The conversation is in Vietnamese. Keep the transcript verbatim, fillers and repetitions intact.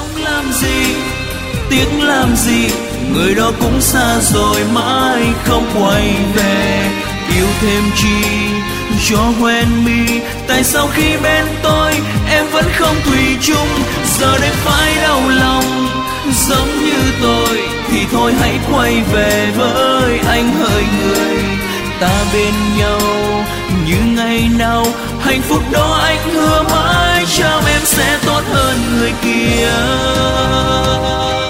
làm gì, tiếc làm gì, người đó cũng xa rồi mãi không quay về. Yêu thêm chi cho hoen mi, tại sao khi bên tôi em vẫn không thủy chung. Giờ đây phải đau lòng giống như tôi thì thôi hãy quay về với anh hỡi người. Ta bên nhau như ngày nào, hạnh phúc đó anh hứa mãi cho em sẽ tốt hơn người kia.